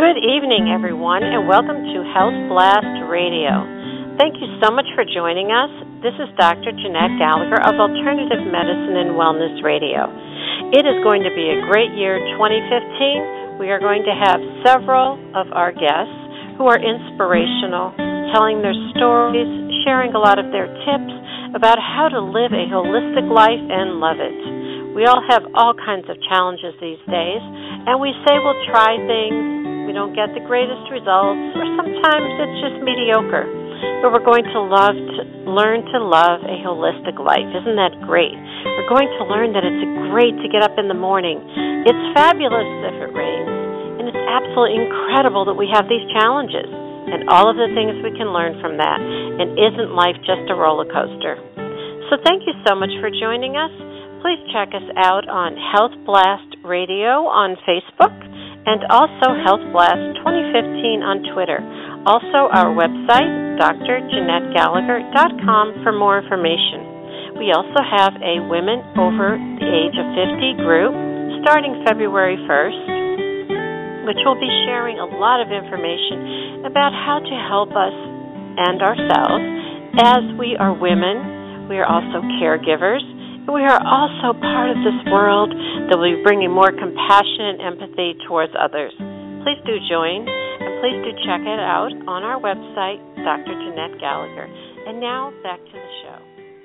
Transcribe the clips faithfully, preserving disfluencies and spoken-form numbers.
Good evening, everyone, and welcome to Health Blast Radio. Thank you so much for joining us. This is Doctor Jeanette Gallagher of Alternative Medicine and Wellness Radio. It is going to be a great year, twenty fifteen. We are going to have several of our guests who are inspirational, telling their stories, sharing a lot of their tips about how to live a holistic life and love it. We all have all kinds of challenges these days, and we say we'll try things. We don't get the greatest results, or sometimes it's just mediocre. But we're going to love to learn to love a holistic life. Isn't that great? We're going to learn that it's great to get up in the morning. It's fabulous if it rains, and it's absolutely incredible that we have these challenges and all of the things we can learn from that. And isn't life just a roller coaster? So thank you so much for joining us. Please check us out on Health Blast Radio on Facebook, and also Health Blast twenty fifteen on Twitter. Also our website, D R Jeanette Gallagher dot com, for more information. We also have a women over the age of fifty group starting February first, which will be sharing a lot of information about how to help us and ourselves as we are women. We are also caregivers. We are also part of this world that will be bringing more compassion and empathy towards others. Please do join, and please do check it out on our website, Doctor Jeanette Gallagher. And now, back to the show.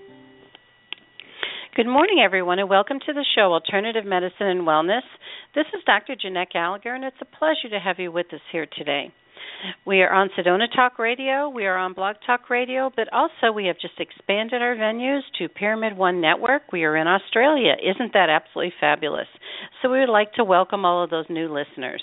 Good morning, everyone, and welcome to the show, Alternative Medicine and Wellness. This is Doctor Jeanette Gallagher, and it's a pleasure to have you with us here today. We are on Sedona Talk Radio, we are on Blog Talk Radio, but also we have just expanded our venues to Pyramid One Network. We are in Australia. Isn't that absolutely fabulous? So we would like to welcome all of those new listeners.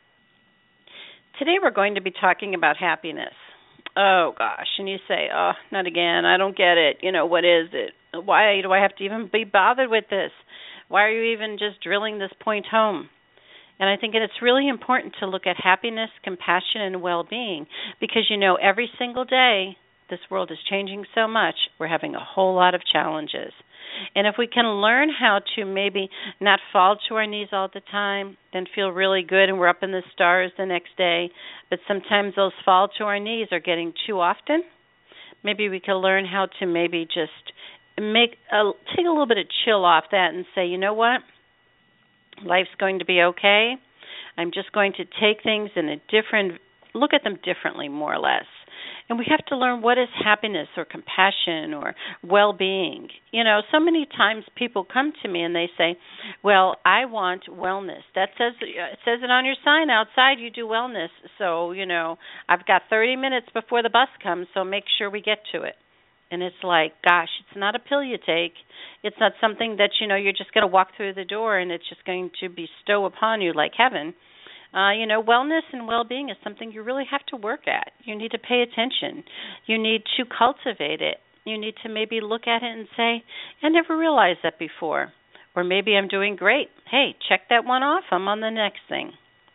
Today we're going to be talking about happiness. Oh, gosh, and you say, oh, not again, I don't get it. You know, what is it? Why do I have to even be bothered with this? Why are you even just drilling this point home? And I think it's really important to look at happiness, compassion, and well-being because, you know, every single day this world is changing so much, we're having a whole lot of challenges. And if we can learn how to maybe not fall to our knees all the time, then feel really good and we're up in the stars the next day, but sometimes those fall to our knees are getting too often, maybe we can learn how to maybe just make a, take a little bit of chill off that and say, you know what? Life's going to be okay. I'm just going to take things in a different, look at them differently, more or less. And we have to learn what is happiness or compassion or well-being. You know, so many times people come to me and they say, well, I want wellness. That says, it says it on your sign outside, you do wellness. So, you know, I've got thirty minutes before the bus comes, so make sure we get to it. And it's like, gosh, it's not a pill you take. It's not something that, you know, you're just going to walk through the door and it's just going to bestow upon you like heaven. Uh, you know, wellness and well-being is something you really have to work at. You need to pay attention. You need to cultivate it. You need to maybe look at it and say, I never realized that before. Or maybe I'm doing great. Hey, check that one off. I'm on the next thing.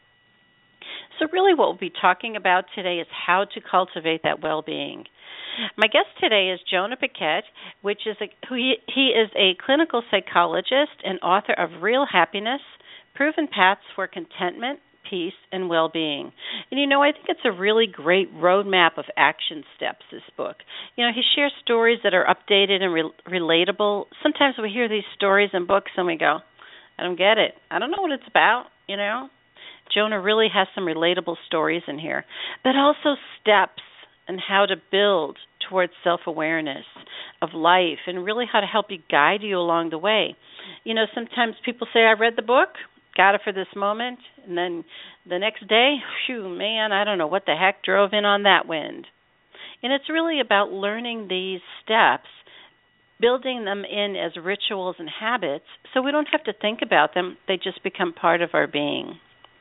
So really what we'll be talking about today is how to cultivate that well-being. My guest today is Jonah Paquette, which is a, who he, he is a clinical psychologist and author of Real Happiness, Proven Paths for Contentment, Peace, and Well-Being. And, you know, I think it's a really great roadmap of action steps, this book. You know, he shares stories that are updated and re- relatable. Sometimes we hear these stories in books and we go, I don't get it. I don't know what it's about, you know. Jonah really has some relatable stories in here, but also steps and how to build towards self-awareness of life and really how to help you guide you along the way. You know, sometimes people say, I read the book, got it for this moment, and then the next day, phew, man, I don't know what the heck drove in on that wind. And it's really about learning these steps, building them in as rituals and habits so we don't have to think about them. They just become part of our being.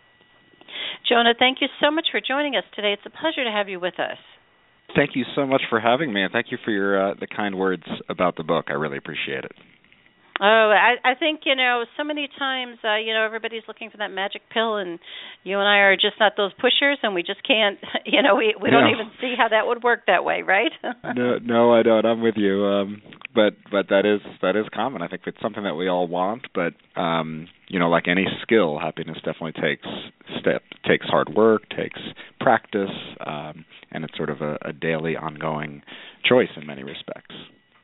Jonah, thank you so much for joining us today. It's a pleasure to have you with us. Thank you so much for having me, and thank you for your uh, the kind words about the book. I really appreciate it. Oh, I, I think, you know, so many times, uh, you know, everybody's looking for that magic pill, and you and I are just not those pushers, and we just can't, you know, we we don't No. even see how that would work that way, right? no, no, I don't. I'm with you. Um, but but that is that is common. I think it's something that we all want, but um, you know, like any skill, happiness definitely takes step takes hard work, takes practice, um, and it's sort of a, a daily, ongoing choice in many respects.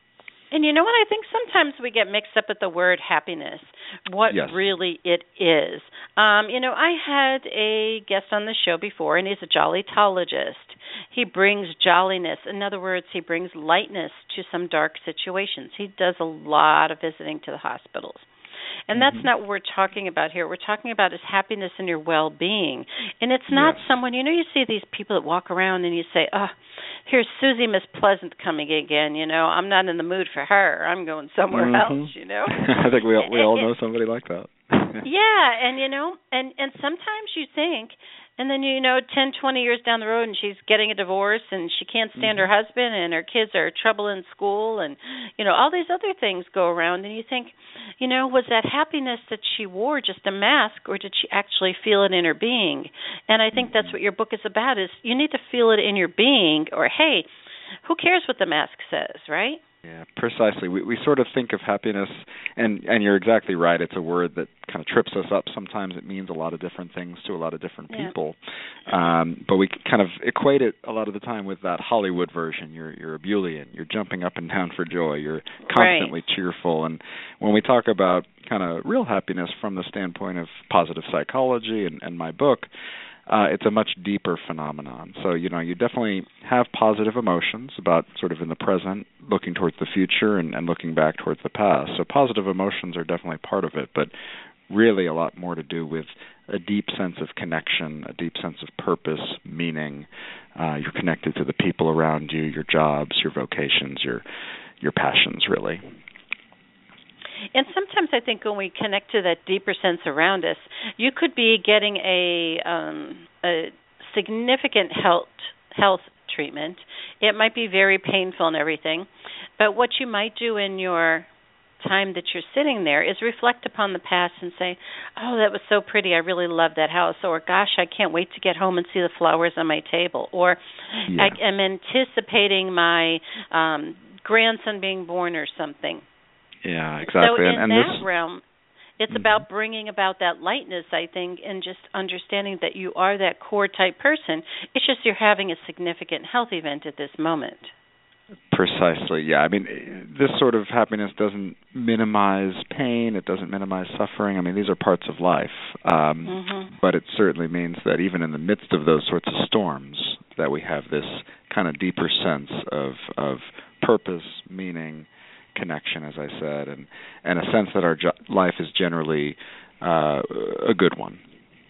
And you know what? I think sometimes we get mixed up with the word happiness, what Yes. really it is. Um, you know, I had a guest on the show before, and he's a jollytologist. He brings jolliness. In other words, he brings lightness to some dark situations. He does a lot of visiting to the hospitals. And that's Mm-hmm. not what we're talking about here. We're talking about is happiness and your well-being. And it's not Yes. someone, you know, you see these people that walk around and you say, oh, here's Susie Miss Pleasant coming again, you know. I'm not in the mood for her. I'm going somewhere Mm-hmm. else, you know. I think we all, we all And- know somebody like that. yeah, and you know, and and sometimes you think, and then you know, ten, twenty years down the road, and she's getting a divorce, and she can't stand Mm-hmm. her husband, and her kids are trouble in school, and you know, all these other things go around, and you think, you know, was that happiness that she wore just a mask, or did she actually feel it in her being? And I think that's what your book is about: is you need to feel it in your being, or hey, who cares what the mask says, right? Yeah, precisely. We we sort of think of happiness, and and you're exactly right. It's a word that kind of trips us up. Sometimes it means a lot of different things to a lot of different Yeah. people, um, but we kind of equate it a lot of the time with that Hollywood version. You're you're a Ebullient. You're jumping up and down for joy. You're constantly Right. cheerful. And when we talk about kind of real happiness from the standpoint of positive psychology and, and my book, Uh, it's a much deeper phenomenon. So, you know, you definitely have positive emotions about sort of in the present, looking towards the future, and, and looking back towards the past. So positive emotions are definitely part of it, but really a lot more to do with a deep sense of connection, a deep sense of purpose, meaning. Uh, you're connected to the people around you, your jobs, your vocations, your your passions, really. And sometimes I think when we connect to that deeper sense around us, you could be getting a um, a significant health health treatment. It might be very painful and everything, but what you might do in your time that you're sitting there is reflect upon the past and say, oh, that was so pretty. I really love that house. Or, gosh, I can't wait to get home and see the flowers on my table. Or Yeah. I am anticipating my um, grandson being born or something. Yeah, exactly. So in and, and that this, realm, it's Mhm. about bringing about that lightness, I think, and just understanding that you are that core type person. It's just you're having a significant health event at this moment. Precisely, yeah. I mean, this sort of happiness doesn't minimize pain. It doesn't minimize suffering. I mean, these are parts of life. Um, Mm-hmm. But it certainly means that even in the midst of those sorts of storms, that we have this kind of deeper sense of of purpose, meaning, connection, as I said, and, and a sense that our jo- life is generally uh, a good one.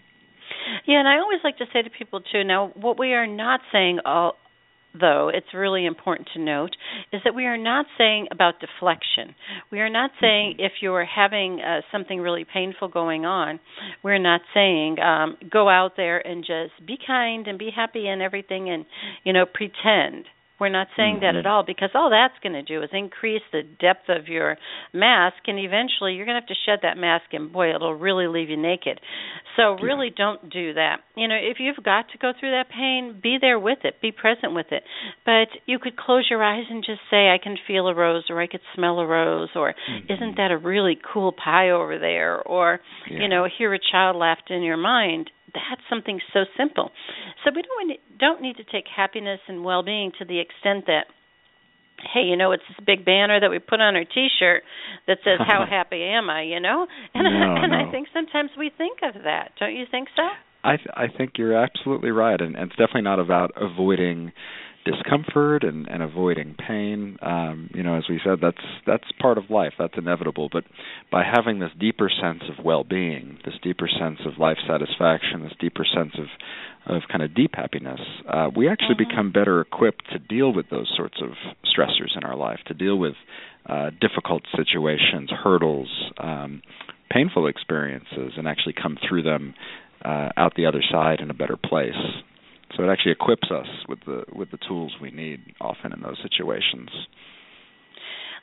Yeah, and I always like to say to people, too, now, what we are not saying, all, though, it's really important to note, is that we are not saying about deflection. We are not saying if you're having uh, something really painful going on, we're not saying um, go out there and just be kind and be happy and everything and, you know, pretend. We're not saying that Mhm. at all, because all that's going to do is increase the depth of your mask, and eventually you're going to have to shed that mask, and boy, it'll really leave you naked. So really don't do that. You know, if you've got to go through that pain, be there with it, be present with it. But you could close your eyes and just say, I can feel a rose, or I could smell a rose, or Mhm. isn't that a really cool pie over there, or, Yeah. you know, hear a child laugh in your mind. That's something so simple. So we don't don't need to take happiness and well-being to the extent that, hey, you know, it's this big banner that we put on our T-shirt that says, how happy am I, you know? And, No, and no. I think sometimes we think of that. Don't you think so? I th- I think you're absolutely right, and, and it's definitely not about avoiding discomfort and, and avoiding pain. Um, you know, as we said, that's that's part of life. That's inevitable. But by having this deeper sense of well-being, this deeper sense of life satisfaction, this deeper sense of of kind of deep happiness, uh, we actually Mhm. become better equipped to deal with those sorts of stressors in our life, to deal with uh, difficult situations, hurdles, um, painful experiences, and actually come through them uh, out the other side in a better place. So it actually equips us with the with the tools we need often in those situations.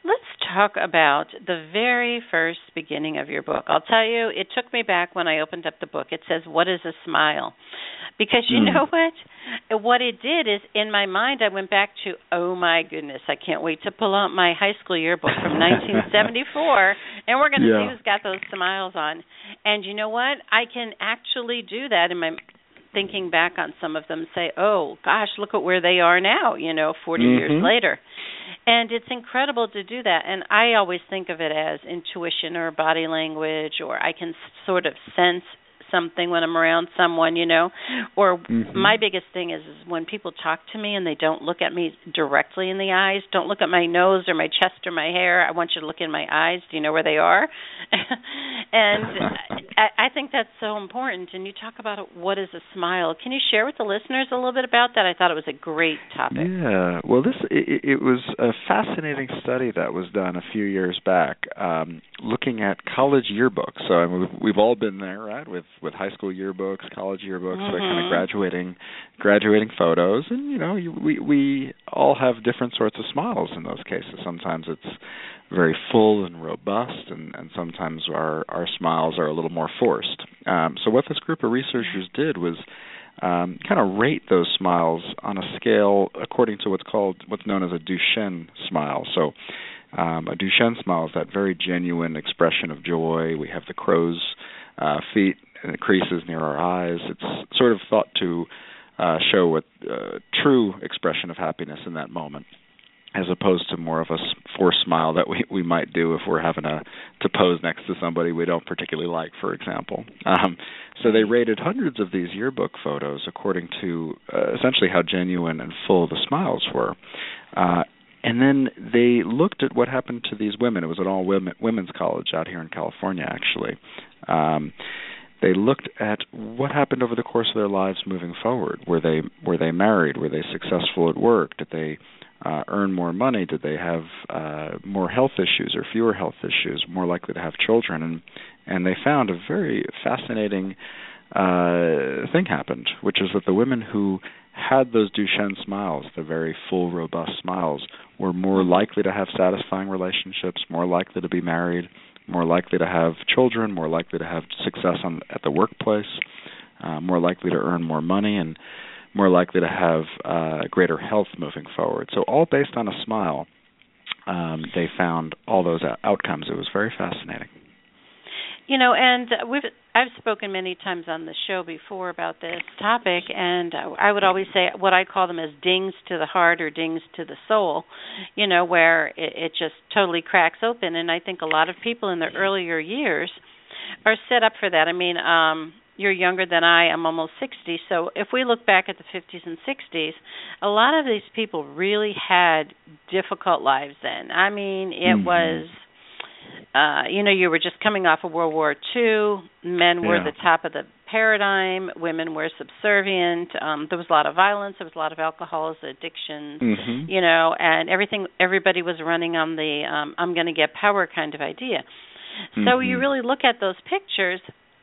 let's talk about the very first beginning of your book. I'll tell you, it took me back when I opened up the book. It says, "What is a smile?" Because you mm. know what? What it did is, in my mind, I went back to, oh, my goodness, I can't wait to pull out my high school yearbook from nineteen seventy-four, and we're going to yeah. see who's got those smiles on. And you know what? I can actually do that in my thinking back on some of them, say, oh, gosh, look at where they are now, you know, forty mm-hmm. years later. And it's incredible to do that. And I always think of it as intuition or body language, or I can sort of sense something when I'm around someone, you know. Or mm-hmm. my biggest thing is, is when people talk to me and they don't look at me directly in the eyes, don't look at my nose or my chest or my hair. I want you to look in my eyes. Do you know where they are? And I, I think that's so important. And you talk about what is a smile. Can you share with the listeners a little bit about that? I thought it was a great topic. Yeah. Well, this it, it was a fascinating study that was done a few years back, um, looking at college yearbooks. So I mean, we've, we've all been there, right, with with high school yearbooks, college yearbooks, mm-hmm. so kind of graduating graduating photos, and you know, you, we we all have different sorts of smiles in those cases. Sometimes it's very full and robust, and, and sometimes our our smiles are a little more forced. Um, so what this group of researchers did was um, kind of rate those smiles on a scale according to what's called what's known as a Duchenne smile. So um, a Duchenne smile is that very genuine expression of joy. We have the crow's uh, feet and the creases near our eyes. It's sort of thought to uh, show what uh, true expression of happiness in that moment, as opposed to more of a forced smile that we, we might do if we're having a, to pose next to somebody we don't particularly like, for example. Um, so they rated hundreds of these yearbook photos according to uh, essentially how genuine and full the smiles were. Uh, and then they looked at what happened to these women. It was at all women, women's college out here in California, actually. Um, They looked at what happened over the course of their lives moving forward. Were they were they married? Were they successful at work? Did they uh, earn more money? Did they have uh, more health issues or fewer health issues? More likely to have children? And and they found a very fascinating uh, thing happened, which is that the women who had those Duchenne smiles, the very full, robust smiles, were more likely to have satisfying relationships, more likely to be married, more likely to have children, more likely to have success on, at the workplace, uh, more likely to earn more money, and more likely to have uh, greater health moving forward. So all based on a smile, um, they found all those outcomes. It was very fascinating. You know, and we've I've spoken many times on the show before about this topic, and I would always say what I call them as dings to the heart or dings to the soul, you know, where it, it just totally cracks open. And I think a lot of people in their earlier years are set up for that. I mean, um, you're younger than I. I'm almost sixty. So if we look back at the fifties and sixties, a lot of these people really had difficult lives then. I mean, it mm-hmm. was... Uh, you know, you were just coming off of World War Two. Men were yeah. the top of the paradigm. Women were subservient. Um, there was a lot of violence. There was a lot of alcoholism, addictions, mm-hmm. you know, and everything. Everybody was running on the um, I'm going to get power kind of idea. Mm-hmm. So you really look at those pictures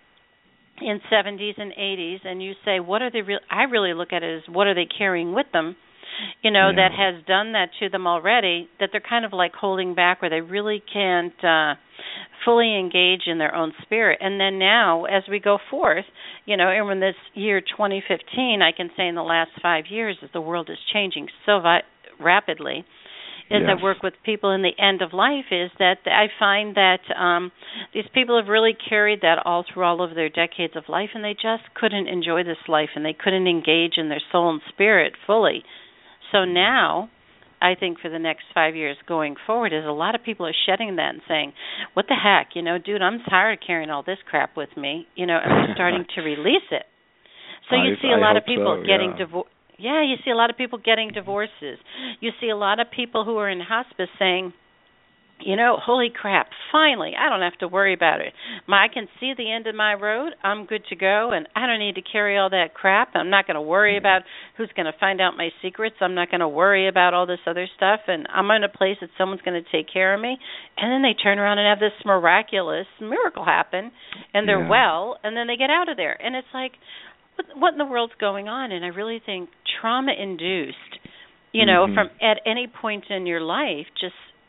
in seventies and eighties, and you say, what are they? Re- I really look at it as what are they carrying with them? You know, yeah. that has done that to them already, that they're kind of like holding back where they really can't uh, fully engage in their own spirit. And then now, as we go forth, you know, and when this year twenty fifteen, I can say in the last five years, as the world is changing so vi- rapidly, as yes. I work with people in the end of life, is that I find that um, these people have really carried that all through all of their decades of life, and they just couldn't enjoy this life, and they couldn't engage in their soul and spirit fully. So now, I think for the next five years going forward, is a lot of people are shedding that and saying, what the heck, you know, dude, I'm tired of carrying all this crap with me, you know, and they're starting to release it. So you I, see a I lot of people so, getting yeah. divorced. Yeah, you see a lot of people getting divorces. You see a lot of people who are in hospice saying, you know, holy crap, finally, I don't have to worry about it. My, I can see the end of my road. I'm good to go, and I don't need to carry all that crap. I'm not going to worry about who's going to find out my secrets. I'm not going to worry about all this other stuff, and I'm in a place that someone's going to take care of me. And then they turn around and have this miraculous miracle happen, and they're yeah. well, and then they get out of there. And it's like, what, what in the world's going on? And I really think trauma-induced, you know, mm-hmm. from at any point in your life, just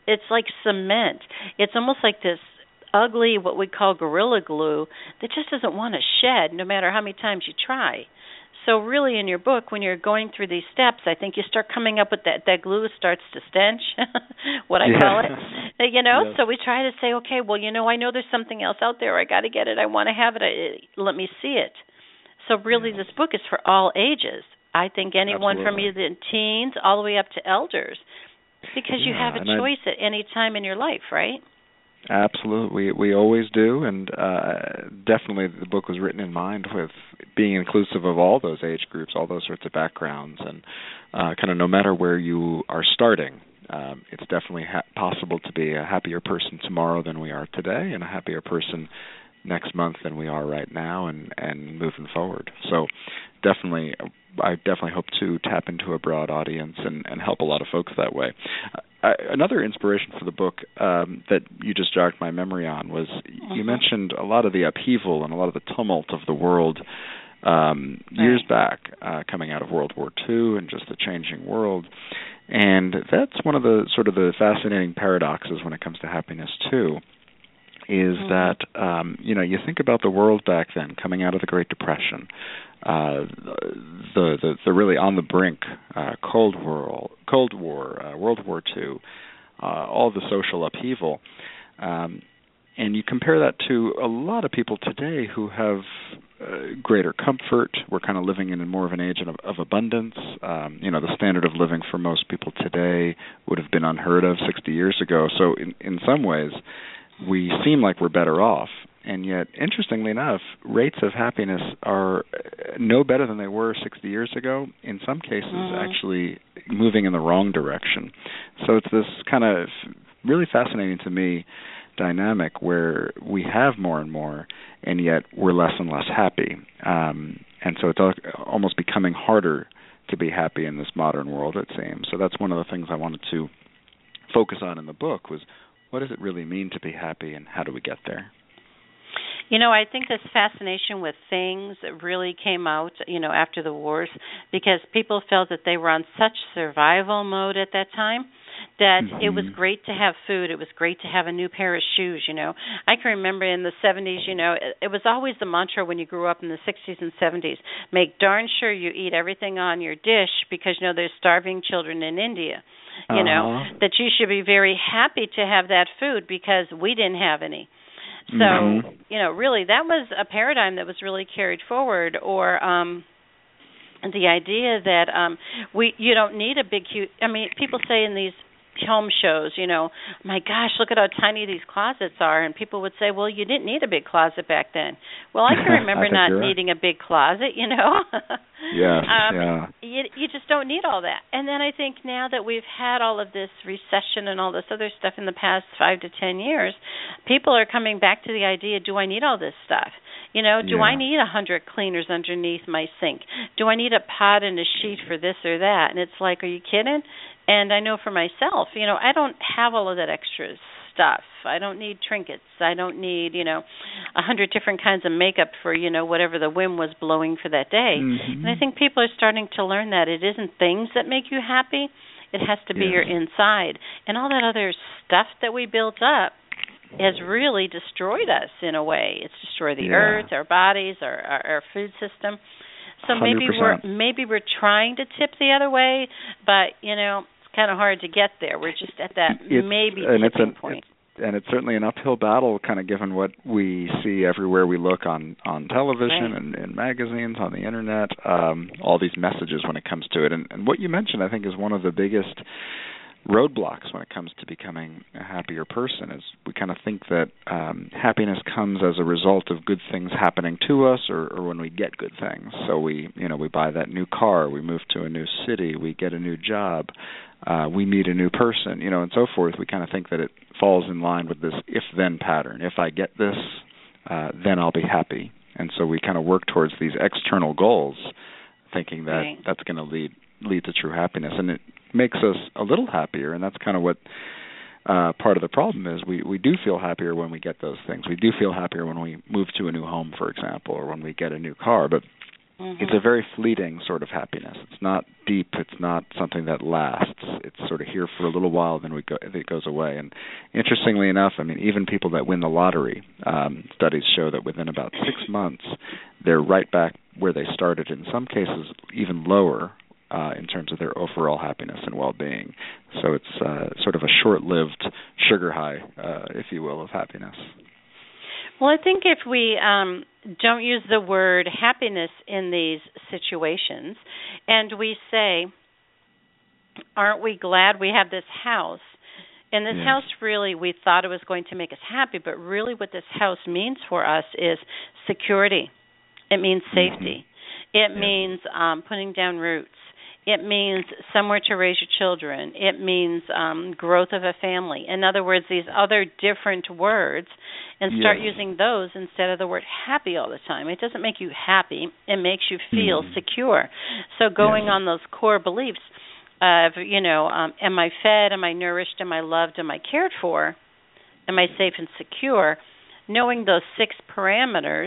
it's like cement. It's almost like this ugly, what we call gorilla glue, that just doesn't want to shed no matter how many times you try. So really in your book, when you're going through these steps, I think you start coming up with that, that glue starts to stench, what I yeah. call it. You know, yes. so we try to say, okay, well, you know, I know there's something else out there. I got to get it. I want to have it. I, let me see it. So really yes. this book is for all ages. I think anyone Absolutely. from either teens all the way up to elders, because yeah, you have a choice I, at any time in your life, right? Absolutely, we we always do, and uh, definitely the book was written in mind with being inclusive of all those age groups, all those sorts of backgrounds, and uh, kind of no matter where you are starting, um, it's definitely ha- possible to be a happier person tomorrow than we are today, and a happier person next month than we are right now, and, and moving forward. So definitely, I definitely hope to tap into a broad audience and, and help a lot of folks that way. Uh, another inspiration for the book um, that you just jogged my memory on was uh-huh. you mentioned a lot of the upheaval and a lot of the tumult of the world um, right. years back, uh, coming out of World War Two and just the changing world. And that's one of the sort of the fascinating paradoxes when it comes to happiness too, is mm-hmm. that, um, you know, you think about the world back then coming out of the Great Depression, uh, the, the the really on the brink, uh, Cold War, Cold War, uh, World War Two, uh, all the social upheaval, um, and you compare that to a lot of people today who have uh, greater comfort. We're kind of living in more of an age of, of abundance. Um, you know, the standard of living for most people today would have been unheard of sixty years ago. So in in some ways, we seem like we're better off, and yet, interestingly enough, rates of happiness are no better than they were sixty years ago. In some cases, mm-hmm. actually moving in the wrong direction. So it's this kind of really fascinating to me dynamic where we have more and more, and yet we're less and less happy. Um, and so it's almost becoming harder to be happy in this modern world, it seems. So that's one of the things I wanted to focus on in the book was, what does it really mean to be happy, and how do we get there? You know, I think this fascination with things really came out, you know, after the wars, because people felt that they were on such survival mode at that time that mm-hmm. it was great to have food. It was great to have a new pair of shoes, you know. I can remember in the seventies, you know, it, it was always the mantra when you grew up in the sixties and seventies, make darn sure you eat everything on your dish because, you know, there's starving children in India. You uh-huh. know, that you should be very happy to have that food because we didn't have any. So, mm-hmm. you know, really that was a paradigm that was really carried forward, or um, the idea that um, we you don't need a big, huge, I mean, people say in these home shows, you know, my gosh, look at how tiny these closets are, and people would say, well, you didn't need a big closet back then. Well, I can remember I not needing right. a big closet, you know. yes, um, yeah. You, you just don't need all that. And then I think now that we've had all of this recession and all this other stuff in the past five to ten years, people are coming back to the idea, do I need all this stuff? You know, do yeah. I need a hundred cleaners underneath my sink? Do I need a pot and a sheet for this or that? And it's like, are you kidding? And I know for myself, you know, I don't have all of that extra stuff. I don't need trinkets. I don't need, you know, a hundred different kinds of makeup for, you know, whatever the wind was blowing for that day. Mm-hmm. And I think people are starting to learn that it isn't things that make you happy. It has to be yes. your inside. And all that other stuff that we built up has really destroyed us in a way. It's destroyed the yeah. earth, our bodies, our, our, our food system. So maybe one hundred percent. we're maybe we're trying to tip the other way, but you know it's kind of hard to get there. We're just at that it's, maybe and tipping it's an, point. It's, and it's certainly an uphill battle, kind of given what we see everywhere we look on on television right. and, and magazines, on the internet, um, all these messages when it comes to it. And, and what you mentioned, I think, is one of the biggest roadblocks when it comes to becoming a happier person. Is we kind of think that um, happiness comes as a result of good things happening to us, or, or when we get good things. So we, you know, we buy that new car, we move to a new city, we get a new job, uh, we meet a new person, you know, and so forth. We kind of think that it falls in line with this if-then pattern. If I get this, uh, then I'll be happy. And so we kind of work towards these external goals, thinking that right. that's going to lead lead to true happiness. And it makes us a little happier, and that's kind of what uh, part of the problem is. We, we do feel happier when we get those things. We do feel happier when we move to a new home, for example, or when we get a new car. But it's a very fleeting sort of happiness. It's not deep. It's not something that lasts. It's sort of here for a little while, then we go, it goes away. And interestingly enough, I mean, even people that win the lottery, um, studies show that within about six months, they're right back where they started. In some cases, even lower uh, in terms of their overall happiness and well-being. So it's uh, sort of a short-lived sugar high, uh, if you will, of happiness. Well, I think if we um, don't use the word happiness in these situations, and we say, aren't we glad we have this house? And this yes. house, really, we thought it was going to make us happy, but really what this house means for us is security. It means safety. Mm-hmm. It yes. means um, putting down roots. It means somewhere to raise your children. It means um, growth of a family. In other words, these other different words, and start yes. using those instead of the word happy all the time. It doesn't make you happy. It makes you feel mm. secure. So going yes. on those core beliefs of, you know, um, am I fed? Am I nourished? Am I loved? Am I cared for? Am I safe and secure? Knowing those six parameters,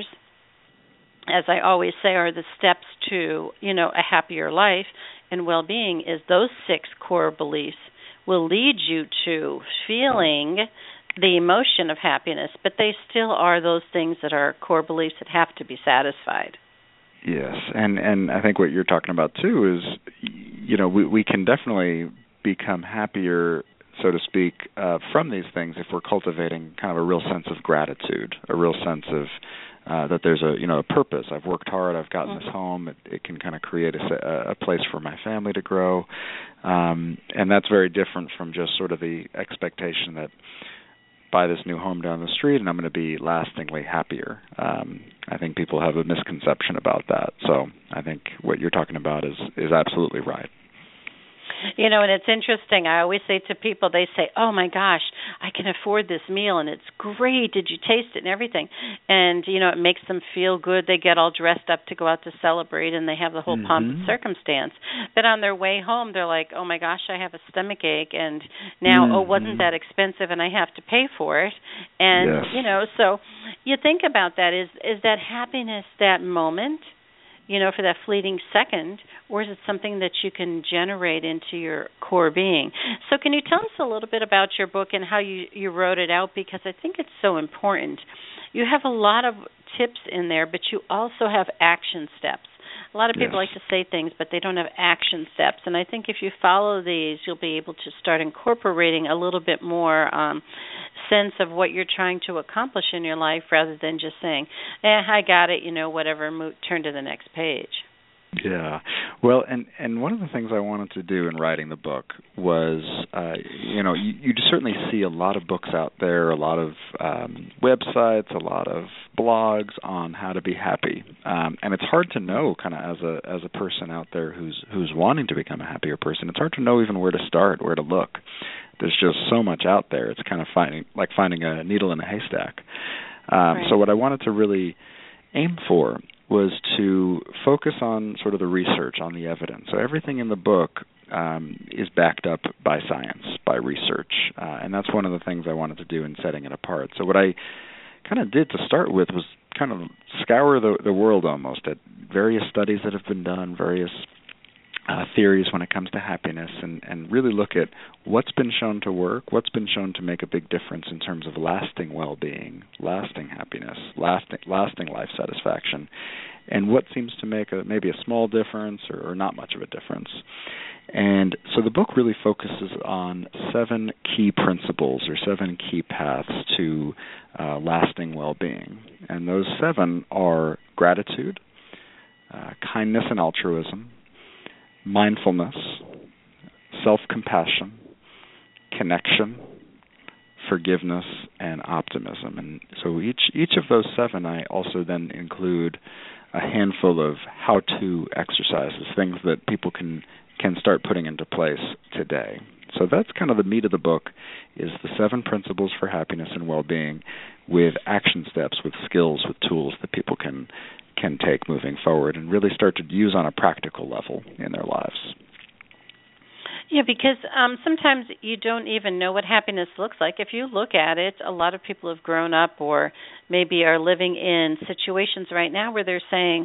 as I always say, are the steps to, you know, a happier life and well-being, is those six core beliefs will lead you to feeling the emotion of happiness, but they still are those things that are core beliefs that have to be satisfied. Yes, and and I think what you're talking about too is, you know, we, we can definitely become happier, so to speak, uh, from these things if we're cultivating kind of a real sense of gratitude, a real sense of uh, that there's a you know a purpose. I've worked hard. I've gotten mm-hmm. this home. It, it can kind of create a, a place for my family to grow, um, and that's very different from just sort of the expectation that buy this new home down the street and I'm going to be lastingly happier. Um, I think people have a misconception about that. So I think what you're talking about is is absolutely right. You know, and it's interesting. I always say to people, they say, oh, my gosh, I can afford this meal, and it's great. Did you taste it and everything? And, you know, it makes them feel good. They get all dressed up to go out to celebrate, and they have the whole mm-hmm. pomp and circumstance. But on their way home, they're like, oh, my gosh, I have a stomach ache, and now, mm-hmm. oh, wasn't that expensive, and I have to pay for it. And, yes. you know, so you think about that. Is, is that happiness that moment, you know, for that fleeting second, or is it something that you can generate into your core being? So can you tell us a little bit about your book and how you, you wrote it out? Because I think it's so important. You have a lot of tips in there, but you also have action steps. A lot of people yes. like to say things, but they don't have action steps. And I think if you follow these, you'll be able to start incorporating a little bit more um, sense of what you're trying to accomplish in your life rather than just saying, eh, I got it, you know, whatever, move, turn to the next page. Yeah. Well, and, and one of the things I wanted to do in writing the book was, uh, you know, you, you certainly see a lot of books out there, a lot of um, websites, a lot of blogs on how to be happy. Um, and it's hard to know kind of as a as a person out there who's who's wanting to become a happier person. It's hard to know even where to start, where to look. There's just so much out there. It's kind of finding like finding a needle in a haystack. Um, right. So what I wanted to really aim for was to focus on sort of the research, on the evidence. So everything in the book um, is backed up by science, by research, uh, and that's one of the things I wanted to do in setting it apart. So what I kind of did to start with was kind of scour the, the world almost at various studies that have been done, various uh, theories when it comes to happiness, and, and really look at what's been shown to work, what's been shown to make a big difference in terms of lasting well-being, lasting happiness, lasting lasting life satisfaction, and what seems to make a, maybe a small difference or, or not much of a difference. And so the book really focuses on seven key principles or seven key paths to uh, lasting well-being. And those seven are gratitude, uh, kindness and altruism, mindfulness, self-compassion, connection, forgiveness, and optimism. And so each each of those seven, I also then include a handful of how-to exercises, things that people can can start putting into place today. So that's kind of the meat of the book, is the seven principles for happiness and well-being with action steps, with skills, with tools that people can can take moving forward and really start to use on a practical level in their lives. Yeah, because um, sometimes you don't even know what happiness looks like. If you look at it, a lot of people have grown up or maybe are living in situations right now where they're saying,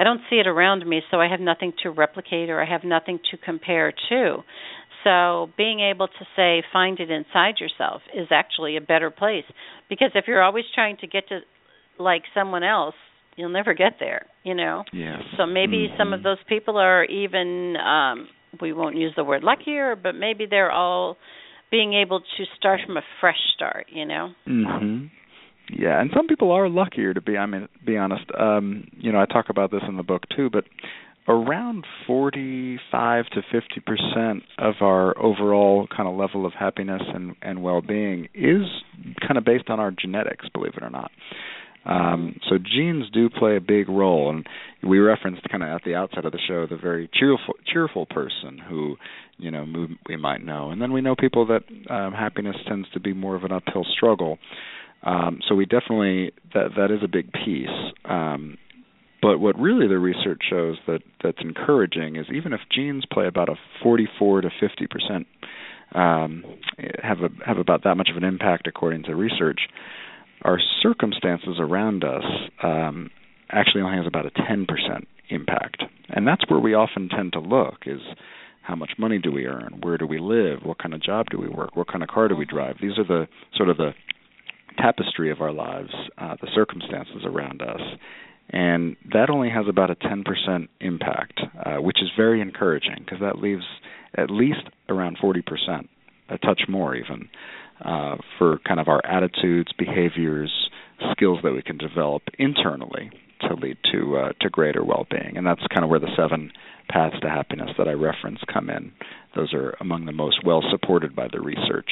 I don't see it around me, so I have nothing to replicate or I have nothing to compare to. So being able to say, find it inside yourself is actually a better place. Because if you're always trying to get to like someone else, you'll never get there, you know? Yes. So maybe mm-hmm. some of those people are even, um, we won't use the word luckier, but maybe they're all being able to start from a fresh start, you know? Mm-hmm. Yeah, and some people are luckier, to be I mean, be honest. Um, you know, I talk about this in the book too, but around forty-five to fifty percent of our overall kind of level of happiness and, and well-being is kind of based on our genetics, believe it or not. Um, so genes do play a big role, and we referenced kind of at the outset of the show the very cheerful, cheerful person who, you know, we might know, and then we know people that um, happiness tends to be more of an uphill struggle. Um, so we definitely that that is a big piece. Um, but what really the research shows that that's encouraging is even if genes play about a forty-four to fifty percent um, have a, have about that much of an impact according to research, our circumstances around us um, actually only has about a ten percent impact. And that's where we often tend to look is how much money do we earn? Where do we live? What kind of job do we work? What kind of car do we drive? These are the sort of the tapestry of our lives, uh, the circumstances around us. And that only has about a ten percent impact, uh, which is very encouraging because that leaves at least around forty percent, a touch more even, uh, for kind of our attitudes, behaviors, skills that we can develop internally to lead to uh, to greater well-being. And that's kind of where the seven paths to happiness that I reference come in. Those are among the most well-supported by the research.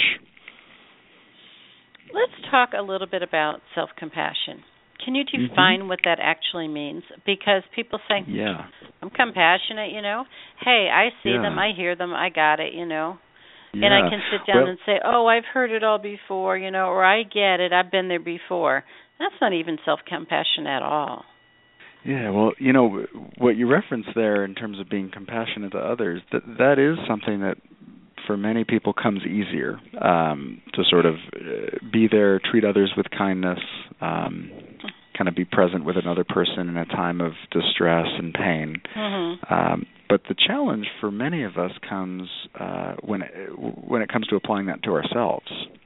Let's talk a little bit about self-compassion. Can you define mm-hmm. what that actually means? Because people say, yeah. I'm compassionate, you know. Hey, I see yeah. them, I hear them, I got it, you know. Yeah. And I can sit down well, and say, oh, I've heard it all before, you know, or I get it, I've been there before. That's not even self-compassion at all. Yeah, well, you know, what you referenced there in terms of being compassionate to others, that that is something that for many people comes easier, um, to sort of uh, be there, treat others with kindness, um, kind of be present with another person in a time of distress and pain. Mm-hmm. Um, but the challenge for many of us comes uh, when it, when it comes to applying that to ourselves.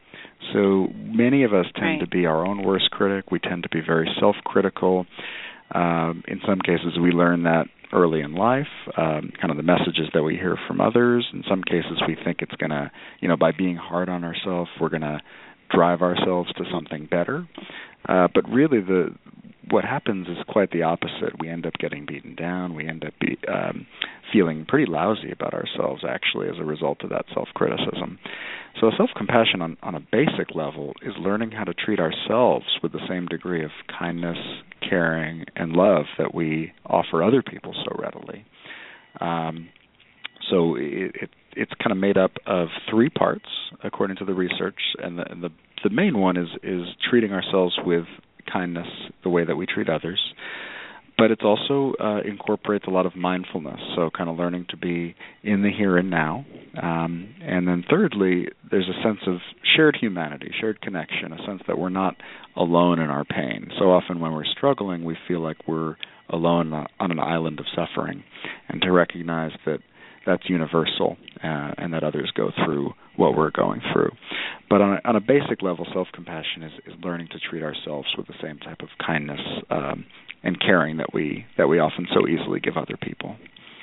So many of us tend right. to be our own worst critic. We tend to be very self-critical. Um, in some cases, we learn that early in life, um, kind of the messages that we hear from others. In some cases, we think it's going to, you know, by being hard on ourselves, we're going to drive ourselves to something better. Uh, but really, the what happens is quite the opposite. We end up getting beaten down. We end up be, um, feeling pretty lousy about ourselves, actually, as a result of that self-criticism. So self-compassion on, on a basic level is learning how to treat ourselves with the same degree of kindness, caring, and love that we offer other people so readily. Um, so it, it, it's kind of made up of three parts, according to the research, and the, and the, the main one is, is treating ourselves with kindness the way that we treat others. But it also uh, incorporates a lot of mindfulness, so kind of learning to be in the here and now. Um, and then thirdly, there's a sense of shared humanity, shared connection, a sense that we're not alone in our pain. So often when we're struggling, we feel like we're alone on an island of suffering, and to recognize that that's universal uh, and that others go through what we're going through. But on a, on a basic level, self-compassion is, is learning to treat ourselves with the same type of kindness um, and caring that we that we often so easily give other people.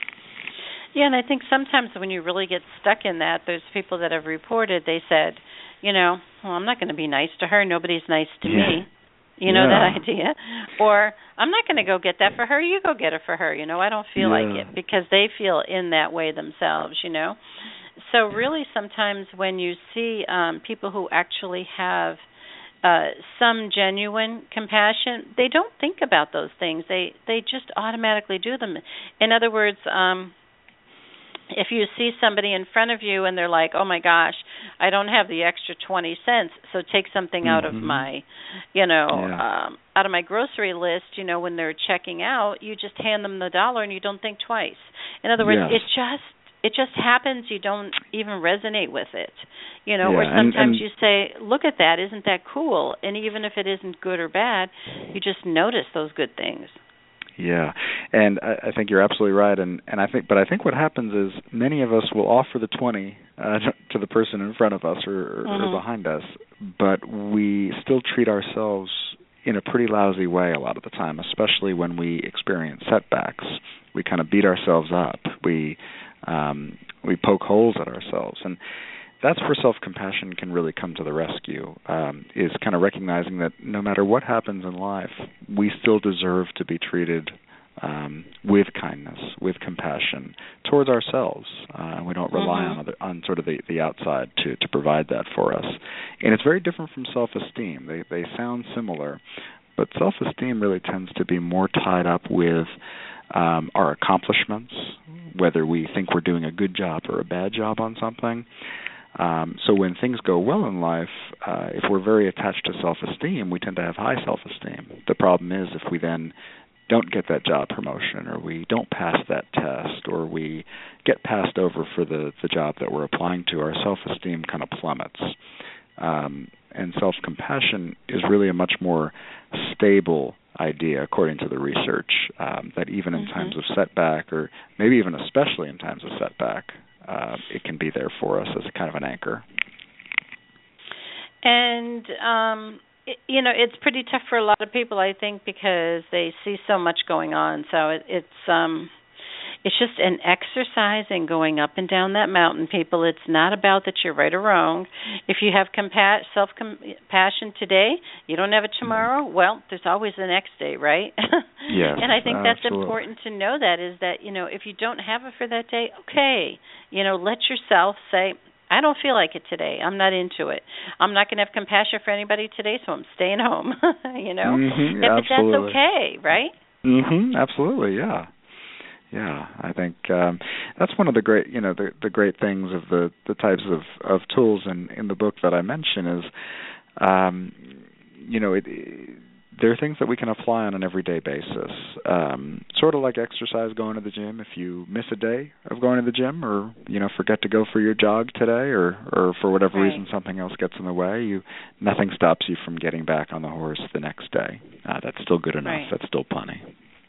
Yeah, and I think sometimes when you really get stuck in that, there's people that have reported, they said, you know, well, I'm not going to be nice to her. Nobody's nice to yeah. me. You know, yeah. that idea. Or I'm not going to go get that for her. You go get it for her. You know, I don't feel yeah. like it, because they feel in that way themselves, you know. So really sometimes when you see um, people who actually have uh, some genuine compassion, they don't think about those things. They they just automatically do them. In other words, um, if you see somebody in front of you and they're like, oh, my gosh, I don't have the extra twenty cents, so take something mm-hmm. out of my, you know, yeah. um, out of my grocery list, you know, when they're checking out, you just hand them the dollar and you don't think twice. In other words, yes. it just it just happens. You don't even resonate with it, you know, yeah. or sometimes and, and you say, look at that, isn't that cool? And even if it isn't good or bad, you just notice those good things. Yeah, And I, I think you're absolutely right. And, and I think, but I think what happens is many of us will offer the twenty uh, to the person in front of us or, mm-hmm. or behind us, but we still treat ourselves in a pretty lousy way a lot of the time, especially when we experience setbacks. We kind of beat ourselves up. We um, we poke holes at ourselves, and that's where self-compassion can really come to the rescue, um, is kind of recognizing that no matter what happens in life, we still deserve to be treated um, with kindness, with compassion towards ourselves. Uh, we don't rely mm-hmm. on other, on sort of the, the outside to, to provide that for us. And it's very different from self-esteem. They, they sound similar, but self-esteem really tends to be more tied up with um, our accomplishments, whether we think we're doing a good job or a bad job on something. Um, so when things go well in life, uh, if we're very attached to self-esteem, we tend to have high self-esteem. The problem is if we then don't get that job promotion, or we don't pass that test, or we get passed over for the, the job that we're applying to, our self-esteem kind of plummets. Um, and self-compassion is really a much more stable idea, according to the research, um, that even in mm-hmm. times of setback, or maybe even especially in times of setback, uh, it can be there for us as a kind of an anchor. And, um, it, you know, it's pretty tough for a lot of people, I think, because they see so much going on. So it, it's um, it's just an exercise in going up and down that mountain, people. It's not about that you're right or wrong. If you have compa- self-compassion today, you don't have it tomorrow, well, there's always the next day, right? Yes, and I think that's absolutely. important to know that, is that, you know, if you don't have it for that day, okay. You know, let yourself say, I don't feel like it today. I'm not into it. I'm not going to have compassion for anybody today, so I'm staying home, you know? Mm-hmm, yeah, but absolutely. that's okay, right? Mm-hmm, absolutely, yeah. Yeah, I think um, that's one of the great, you know, the, the great things of the, the types of, of tools in, in the book that I mention is, um, you know, it, it, there are things that we can apply on an everyday basis. Um, sort of like exercise, going to the gym. If you miss a day of going to the gym, or you know, forget to go for your jog today, or, or for whatever right. reason something else gets in the way, you nothing stops you from getting back on the horse the next day. Uh, that's still good enough. Right. That's still plenty.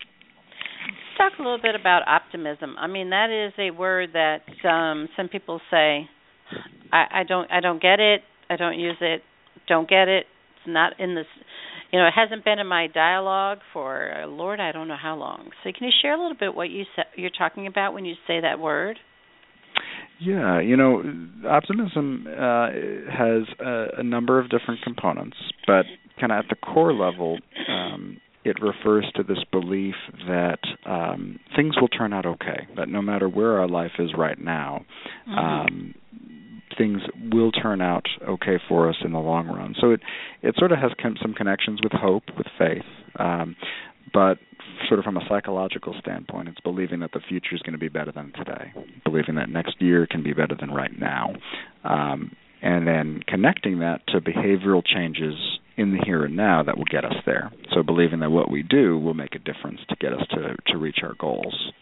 Talk a little bit about optimism. I mean, that is a word that um, some people say, I, I don't, I don't get it. I don't use it. Don't get it. It's not in this. You know, it hasn't been in my dialogue for uh, Lord, I don't know how long. So, can you share a little bit what you sa- you're talking about when you say that word? Yeah, you know, optimism uh, has a, a number of different components, but kind of at the core level, um, it refers to this belief that um, things will turn out okay, that no matter where our life is right now, mm-hmm. um, things will turn out okay for us in the long run. So it, it sort of has some connections with hope, with faith, um, but sort of from a psychological standpoint, it's believing that the future is going to be better than today, believing that next year can be better than right now, um, and then connecting that to behavioral changes in the here and now that will get us there. So believing that what we do will make a difference to get us to, to reach our goals.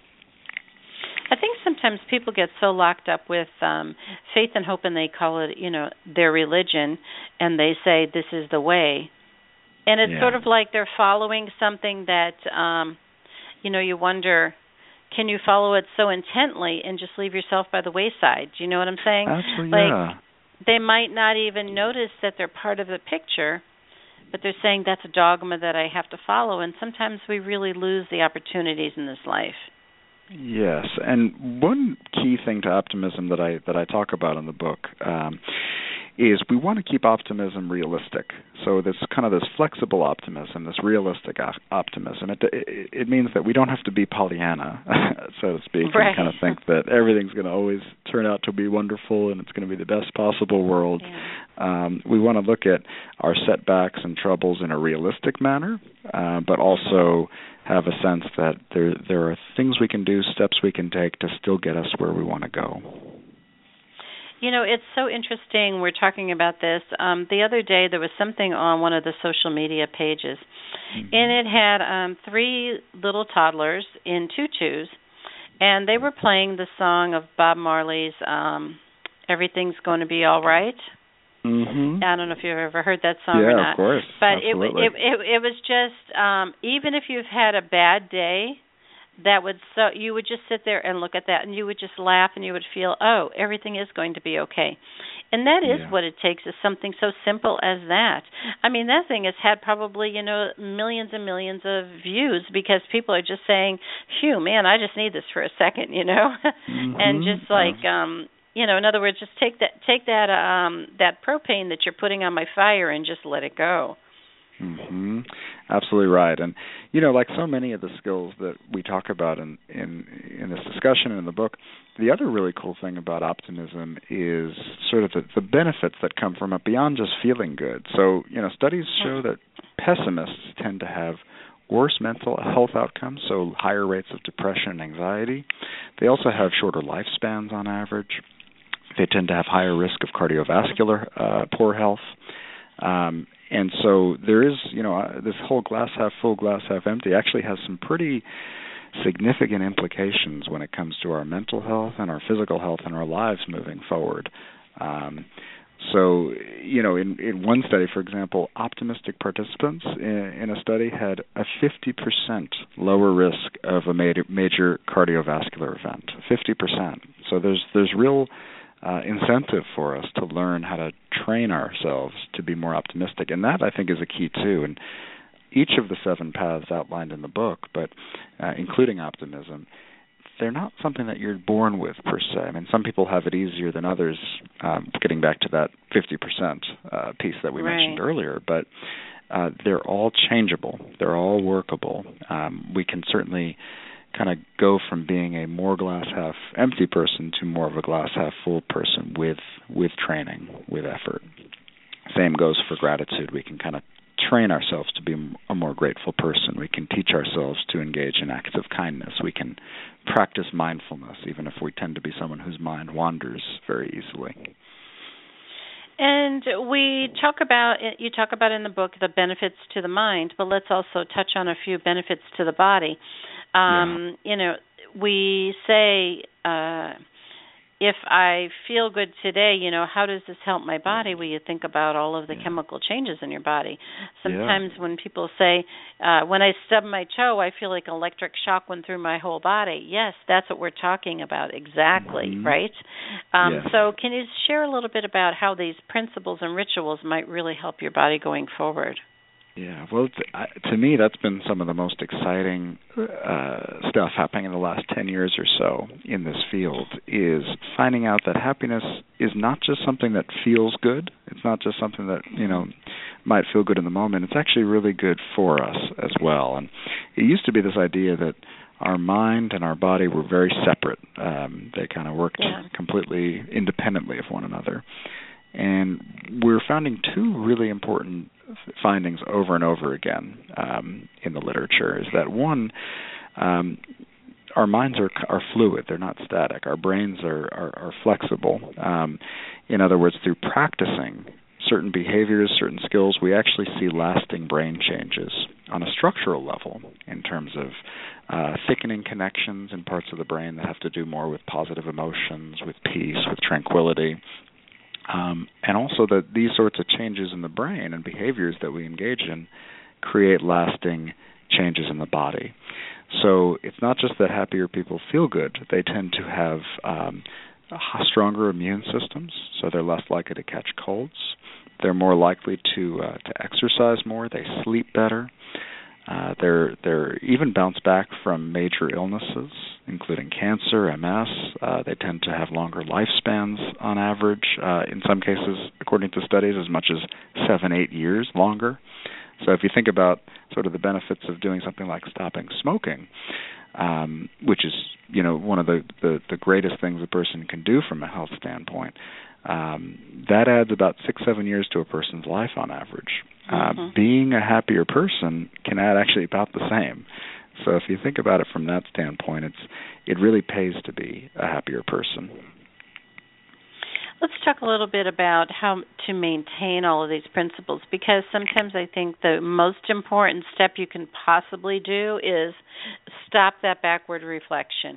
I think sometimes people get so locked up with um, faith and hope, and they call it, you know, their religion, and they say this is the way. And it's yeah. sort of like they're following something that, um, you know, you wonder, can you follow it so intently and just leave yourself by the wayside? Do you know what I'm saying? Absolutely, like, yeah. They might not even notice that they're part of the picture, but they're saying that's a dogma that I have to follow, and sometimes we really lose the opportunities in this life. Yes, and one key thing to optimism that I that I talk about in the book um, is we want to keep optimism realistic. So this kind of this flexible optimism, this realistic op- optimism, it, it it means that we don't have to be Pollyanna, so to speak, right. and kind of think that everything's going to always turn out to be wonderful and it's going to be the best possible world. Yeah. Um, we want to look at our setbacks and troubles in a realistic manner, uh, but also have a sense that there there are things we can do, steps we can take to still get us where we want to go. You know, it's so interesting we're talking about this. Um, the other day there was something on one of the social media pages, mm-hmm. and it had um, three little toddlers in tutus, and they were playing the song of Bob Marley's um, Everything's Going to Be All Right. Mm-hmm. I don't know if you've ever heard that song yeah, or not. of course. But it, Absolutely. it it it was just um, even if you've had a bad day, that would so you would just sit there and look at that, and you would just laugh, and you would feel, oh, everything is going to be okay. And that is Yeah. what it takes, is something so simple as that. I mean, that thing has had probably, you know, millions and millions of views, because people are just saying, phew, man, I just need this for a second, you know. Mm-hmm. And just like, um, you know, in other words, just take that take that um, that propane that you're putting on my fire and just let it go. Mm-hmm. Absolutely right. And, you know, like so many of the skills that we talk about in, in, in this discussion and in the book, the other really cool thing about optimism is sort of the, the benefits that come from it beyond just feeling good. So, you know, studies show that pessimists tend to have worse mental health outcomes, so higher rates of depression and anxiety. They also have shorter lifespans on average. They tend to have higher risk of cardiovascular uh, poor health. Um, and so there is, you know, uh, this whole glass half full, glass half empty actually has some pretty significant implications when it comes to our mental health and our physical health and our lives moving forward. Um, so, you know, in, in one study, for example, optimistic participants in, in a study had a fifty percent lower risk of a major, major cardiovascular event, fifty percent. So there's there's real Uh, incentive for us to learn how to train ourselves to be more optimistic. And that, I think, is a key, too. And each of the seven paths outlined in the book, but uh, including optimism, they're not something that you're born with, per se. I mean, some people have it easier than others, um, getting back to that fifty percent uh, piece that we Right. mentioned earlier. But uh, they're all changeable. They're all workable. Um, we can certainly kind of go from being a more glass half empty person to more of a glass half full person with with training, with effort. Same goes for gratitude. We can kind of train ourselves to be a more grateful person. We can teach ourselves to engage in acts of kindness. We can practice mindfulness, even if we tend to be someone whose mind wanders very easily. And we talk about, you talk about in the book the benefits to the mind, but let's also touch on a few benefits to the body. Um, yeah. You know, we say, uh, if I feel good today, you know, how does this help my body? Well, you think about all of the yeah. chemical changes in your body. Sometimes yeah. when people say, uh, when I stub my toe, I feel like an electric shock went through my whole body. Yes, that's what we're talking about exactly, mm-hmm. right? Um, yes. So can you share a little bit about how these principles and rituals might really help your body going forward? Yeah, well, to me, that's been some of the most exciting uh, stuff happening in the last ten years or so in this field, is finding out that happiness is not just something that feels good. It's not just something that, you know, might feel good in the moment. It's actually really good for us as well. And it used to be this idea that our mind and our body were very separate. Um, they kind of worked yeah. completely independently of one another. And we're finding two really important findings over and over again um, in the literature. Is that one, um, our minds are are fluid; they're not static. Our brains are are, are flexible. Um, in other words, through practicing certain behaviors, certain skills, we actually see lasting brain changes on a structural level in terms of uh, thickening connections in parts of the brain that have to do more with positive emotions, with peace, with tranquility. Um, and also that these sorts of changes in the brain and behaviors that we engage in create lasting changes in the body. So it's not just that happier people feel good. They tend to have um, stronger immune systems, so they're less likely to catch colds. They're more likely to uh, to exercise more. They sleep better. Uh, they're they're even bounce back from major illnesses, including cancer, M S. Uh, they tend to have longer lifespans on average. Uh, in some cases, according to studies, as much as seven, eight years longer. So if you think about sort of the benefits of doing something like stopping smoking, um, which is, you know, one of the, the, the greatest things a person can do from a health standpoint, um, that adds about six, seven years to a person's life on average. Uh, mm-hmm. Being a happier person can add actually about the same. So if you think about it from that standpoint, it's it really pays to be a happier person. Let's talk a little bit about how to maintain all of these principles, because sometimes I think the most important step you can possibly do is stop that backward reflection.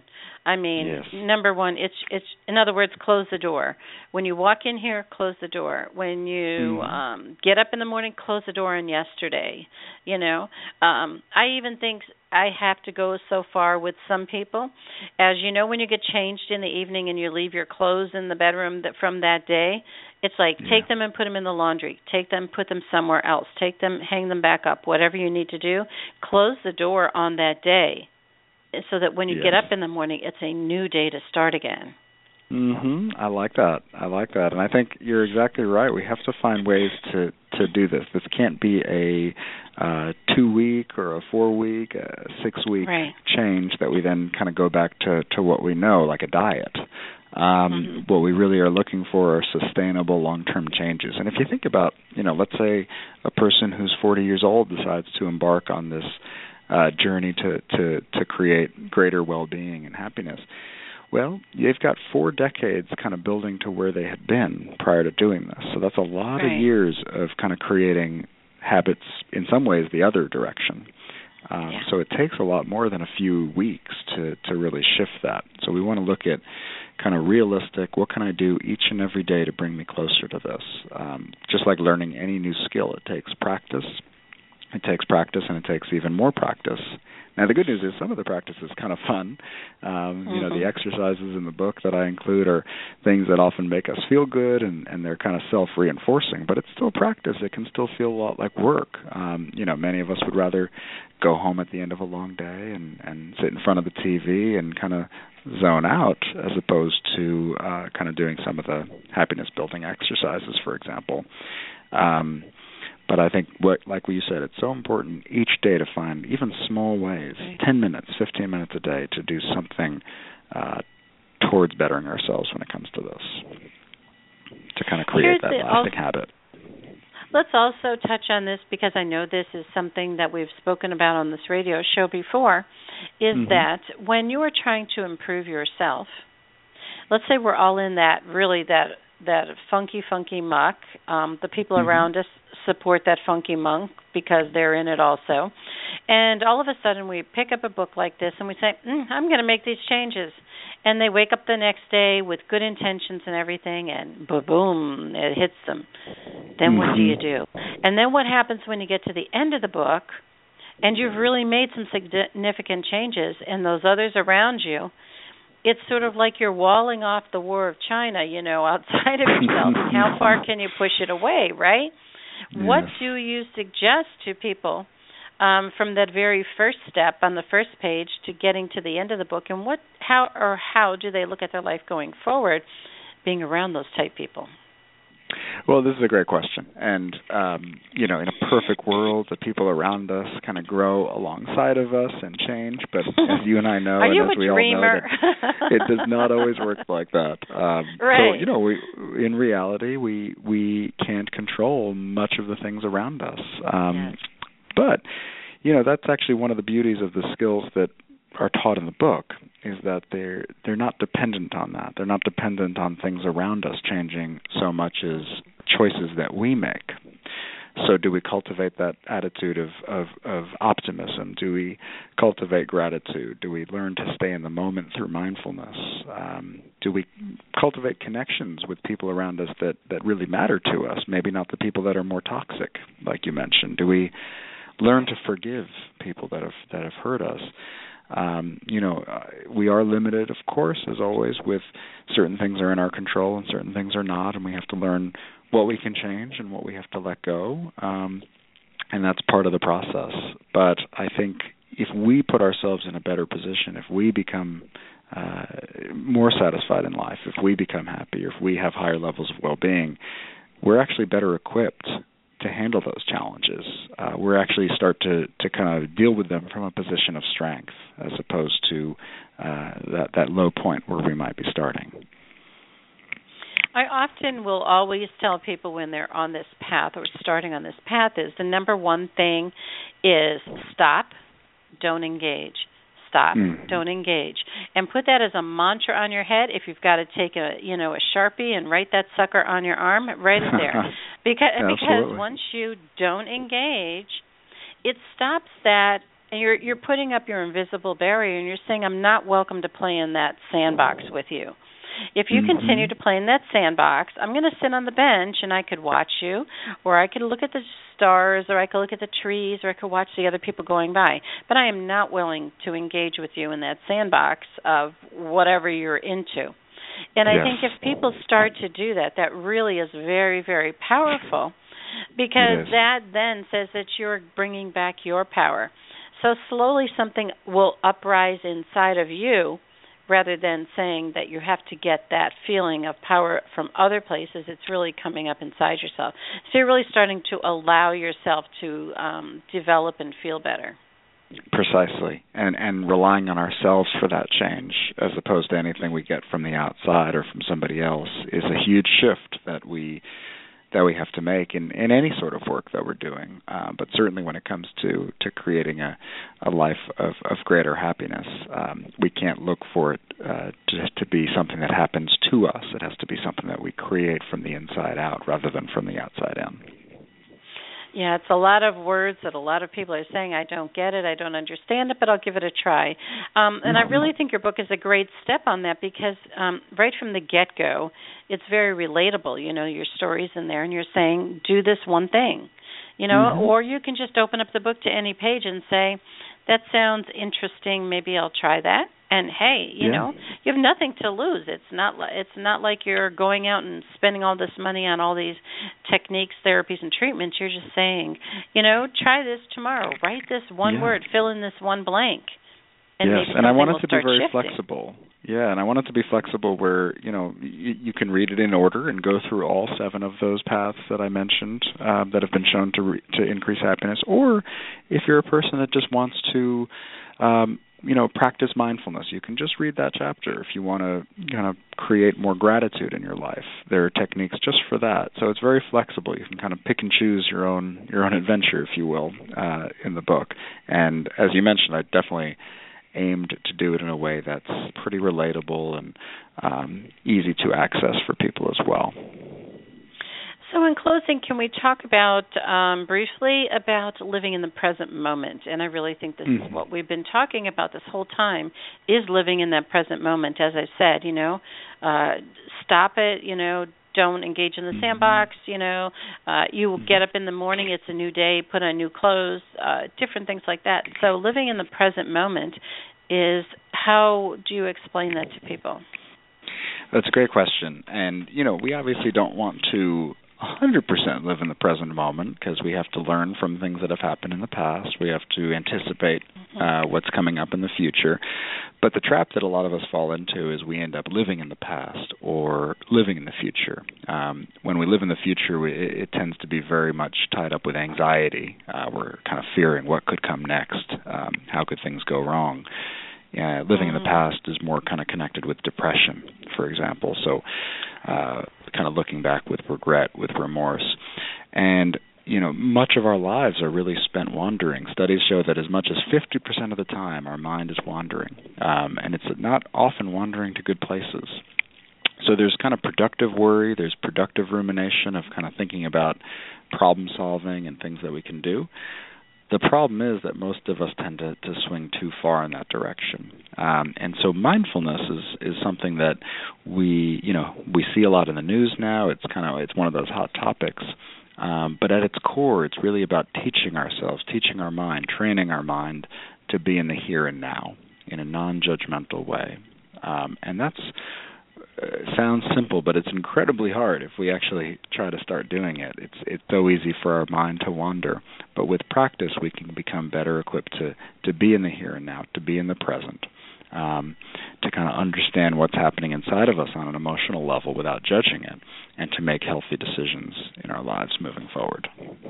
I mean, yes. number one, it's it's in other words, close the door. When you walk in here, close the door. When you Mm-hmm. um get up in the morning, close the door on yesterday. You know, um I even think I have to go so far with some people. As you know, when you get changed in the evening and you leave your clothes in the bedroom that from that day, it's like Yeah. take them and put them in the laundry. Take them, put them somewhere else. Take them, hang them back up. Whatever you need to do, close the door on that day, so that when you Yes. get up in the morning, it's a new day to start again. Mhm. I like that. I like that. And I think you're exactly right. We have to find ways to to do this. This can't be a uh two week or a four week, uh, six week Right. change that we then kind of go back to to what we know, like a diet. Um Mm-hmm. what we really are looking for are sustainable long-term changes. And if you think about, you know, let's say a person who's forty years old decides to embark on this uh journey to to to create greater well-being and happiness. Well, they've got four decades kind of building to where they had been prior to doing this. So that's a lot Right. of years of kind of creating habits, in some ways, the other direction. Um, Yeah. So it takes a lot more than a few weeks to, to really shift that. So we want to look at kind of realistic, what can I do each and every day to bring me closer to this? Um, just like learning any new skill, it takes practice. It takes practice, and it takes even more practice. Now, the good news is some of the practice is kind of fun. Um, mm-hmm. You know, the exercises in the book that I include are things that often make us feel good, and, and they're kind of self-reinforcing. But it's still practice. It can still feel a lot like work. Um, you know, many of us would rather go home at the end of a long day and, and sit in front of the T V and kind of zone out, as opposed to uh, kind of doing some of the happiness-building exercises, for example. Um But I think, what, like what you said, it's so important each day to find even small ways, Right. ten minutes, fifteen minutes a day, to do something uh, towards bettering ourselves when it comes to this, to kind of create Here's that the lasting al- habit. Let's also touch on this, because I know this is something that we've spoken about on this radio show before, is Mhm. that when you are trying to improve yourself, let's say we're all in that, really that that funky, funky muck. Um, the people Mhm. around us support that funky muck because they're in it also. And all of a sudden we pick up a book like this and we say, mm, I'm going to make these changes. And they wake up the next day with good intentions and everything, and boom, it hits them. Then what do you do? And then what happens when you get to the end of the book and you've really made some significant changes, and those others around you, it's sort of like you're walling off the War of China, you know, outside of yourself. And how far can you push it away, right? Yes. What do you suggest to people um, from that very first step on the first page to getting to the end of the book, and what, how, or how do they look at their life going forward, being around those type people? Well, this is a great question. And, um, you know, in a perfect world, the people around us kind of grow alongside of us and change. But as you and I know, Are and you as a we dreamer? all know, that it does not always work like that. Um, right. So, you know, we, in reality, we we can't control much of the things around us. Um, yes. But, you know, that's actually one of the beauties of the skills that are taught in the book, is that they're they're not dependent on that. They're not dependent on things around us changing so much as choices that we make. So do we cultivate that attitude of, of, of optimism? Do we cultivate gratitude? Do we learn to stay in the moment through mindfulness? Um, do we cultivate connections with people around us that, that really matter to us, maybe not the people that are more toxic, like you mentioned? Do we learn to forgive people that have that have hurt us? Um, you know, uh, we are limited, of course, as always, with certain things are in our control and certain things are not, and we have to learn what we can change and what we have to let go, um, and that's part of the process. But I think if we put ourselves in a better position, if we become uh, more satisfied in life, if we become happier, if we have higher levels of well-being, we're actually better equipped to handle those challenges. Uh, we're actually start to, to kind of deal with them from a position of strength, as opposed to uh, that, that low point where we might be starting. I often will always tell people when they're on this path or starting on this path is the number one thing is stop, don't engage. Stop, mm. don't engage. And put that as a mantra on your head. If you've got to take a, you know, a Sharpie and write that sucker on your arm, write it there. Because because once you don't engage, it stops that And you're you're putting up your invisible barrier, and you're saying, I'm not welcome to play in that sandbox with you. If you mm-hmm. continue to play in that sandbox, I'm going to sit on the bench and I could watch you, or I could look at the stars, or I could look at the trees, or I could watch the other people going by. But I am not willing to engage with you in that sandbox of whatever you're into. And I yes. think if people start to do that, that really is very, very powerful, because that then says that you're bringing back your power. So slowly something will uprise inside of you, rather than saying that you have to get that feeling of power from other places. It's really coming up inside yourself. So you're really starting to allow yourself to um, develop and feel better. Precisely, and and relying on ourselves for that change, as opposed to anything we get from the outside or from somebody else, is a huge shift that we that we have to make in, in any sort of work that we're doing. Uh, but certainly when it comes to, to creating a, a life of, of greater happiness, um, we can't look for it uh, to, to be something that happens to us. It has to be something that we create from the inside out rather than from the outside in. Yeah, it's a lot of words that a lot of people are saying, I don't get it, I don't understand it, but I'll give it a try. Um, and I really think your book is a great step on that, because um, right from the get-go, it's very relatable. You know, your story's in there, and you're saying, do this one thing. You know, mm-hmm. or you can just open up the book to any page and say, that sounds interesting, maybe I'll try that. And hey, you yeah. know, you have nothing to lose. It's not li- it's not like you're going out and spending all this money on all these techniques, therapies, and treatments. You're just saying, you know, try this tomorrow. Write this one yeah. word. Fill in this one blank. And yes, maybe and I want it to be very shifting. flexible. Yeah, and I want it to be flexible where, you know, you, you can read it in order and go through all seven of those paths that I mentioned uh, that have been shown to re- to increase happiness. Or if you're a person that just wants to, um, you know, practice mindfulness, you can just read that chapter. If you want to kind of create more gratitude in your life, there are techniques just for that. So it's very flexible. You can kind of pick and choose your own your own adventure, if you will, uh, in the book. And as you mentioned, I definitely aimed to do it in a way that's pretty relatable and um, easy to access for people as well. So in closing, can we talk about um, briefly about living in the present moment? And I really think this mm-hmm. is what we've been talking about this whole time, is living in that present moment. As I said, you know, uh, stop it, you know, don't engage in the sandbox, you know, uh, you will get up in the morning, it's a new day, put on new clothes, uh, different things like that. So living in the present moment is, how do you explain that to people? That's a great question. And, you know, we obviously don't want to one hundred percent live in the present moment, because we have to learn from things that have happened in the past. We have to anticipate mm-hmm. uh, what's coming up in the future. But the trap that a lot of us fall into is we end up living in the past or living in the future. Um, when we live in the future, we, it, it tends to be very much tied up with anxiety. Uh, we're kind of fearing what could come next, um, how could things go wrong. Yeah, living mm-hmm. in the past is more kind of connected with depression, for example. So uh, kind of looking back with regret, with remorse. And, you know, much of our lives are really spent wandering. Studies show that as much as fifty percent of the time our mind is wandering. Um, and it's not often wandering to good places. So there's kind of productive worry, there's productive rumination of kind of thinking about problem solving and things that we can do. The problem is that most of us tend to, to swing too far in that direction, um, and so mindfulness is, is something that we, you know, we see a lot in the news now. It's kind of it's one of those hot topics, um, but at its core, it's really about teaching ourselves, teaching our mind, training our mind to be in the here and now in a non-judgmental way, um, and that's. Uh, sounds simple, but it's incredibly hard if we actually try to start doing it. It's it's so easy for our mind to wander, but with practice we can become better equipped to, to be in the here and now, to be in the present, um, to kind of understand what's happening inside of us on an emotional level without judging it, and to make healthy decisions in our lives moving forward.